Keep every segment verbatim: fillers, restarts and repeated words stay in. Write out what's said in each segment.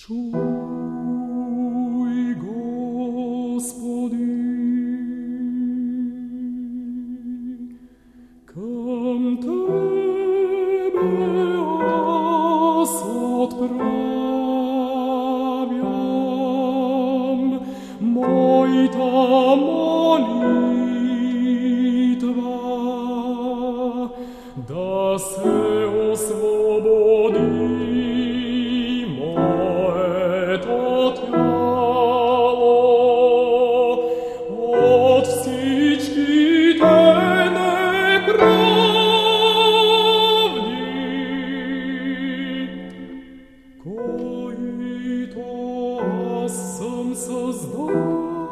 Чуй, Господи, към Тебе аз отправям моята молитва, да се освободи моето тяло от всичките неправди, които аз съм създал.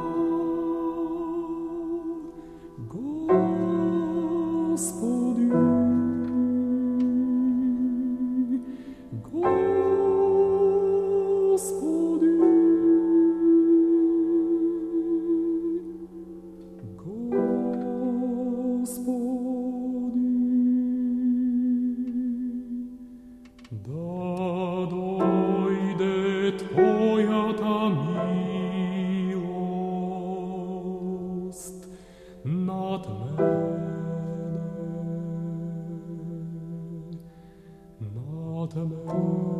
Господи, Господи, Господи, да дойде Твоята милост над мене, над мене.